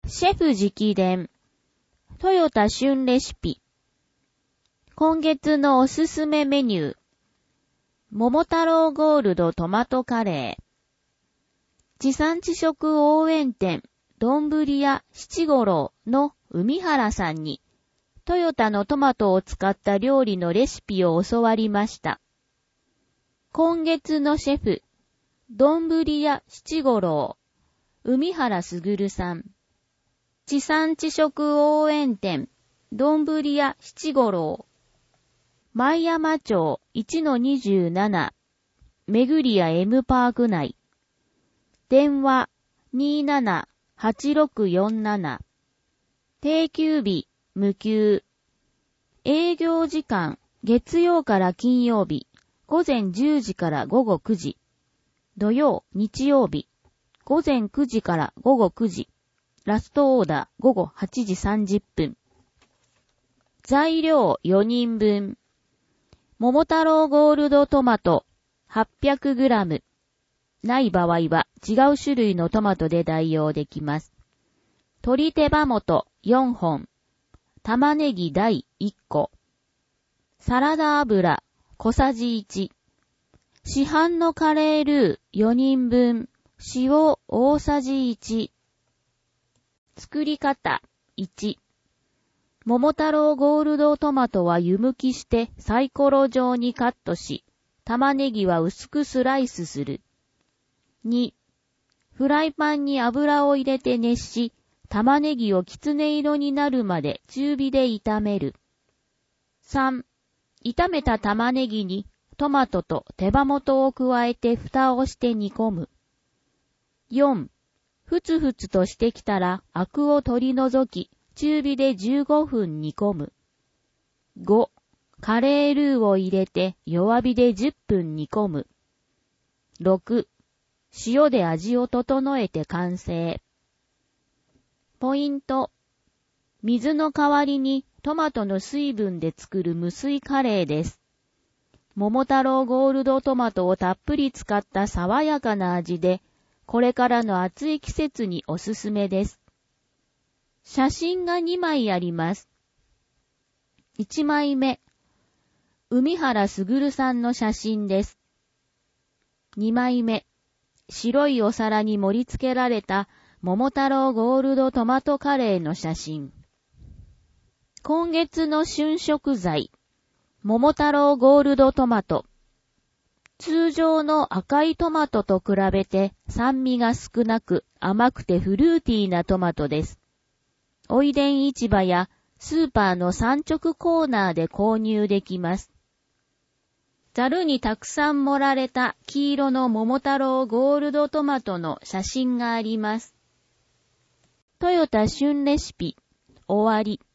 シェフ直伝、トヨタ旬レシピ。今月のおすすめメニュー。桃太郎ゴールドトマトカレー。地産地食応援店、どんぶり屋七五郎の海原さんに、トヨタのトマトを使った料理のレシピを教わりました。今月のシェフ、どんぶり屋七五郎、海原卓さん。地産地食応援店、どんぶり屋七五郎。前山町 1-27、めぐりや M パーク内。電話278647。定休日無休。営業時間月曜から金曜日午前10時から午後9時。土曜日曜日午前9時から午後9時。ラストオーダー午後8時30分。材料4人分。桃太郎ゴールドトマト 800g。ない場合は違う種類のトマトで代用できます。鶏手羽元4本。玉ねぎ大1個。サラダ油小さじ1。市販のカレールー4人分。塩大さじ1。作り方1。桃太郎ゴールドトマトは湯むきしてサイコロ状にカットし、玉ねぎは薄くスライスする。2。フライパンに油を入れて熱し、玉ねぎをきつね色になるまで中火で炒める。3。炒めた玉ねぎにトマトと手羽元を加えて蓋をして煮込む。4。ふつふつとしてきたらアクを取り除き、中火で15分煮込む。5. カレールーを入れて弱火で10分煮込む。6. 塩で味を整えて完成。ポイント。水の代わりにトマトの水分で作る無水カレーです。桃太郎ゴールドトマトをたっぷり使った爽やかな味で、これからの暑い季節におすすめです。写真が2枚あります。1枚目、海原卓さんの写真です。2枚目、白いお皿に盛り付けられた桃太郎ゴールドトマトカレーの写真。今月の旬食材、桃太郎ゴールドトマト。通常の赤いトマトと比べて酸味が少なく甘くてフルーティーなトマトです。おいでん市場やスーパーの産直コーナーで購入できます。ざるにたくさん盛られた黄色の桃太郎ゴールドトマトの写真があります。トヨタ旬レシピ、終わり。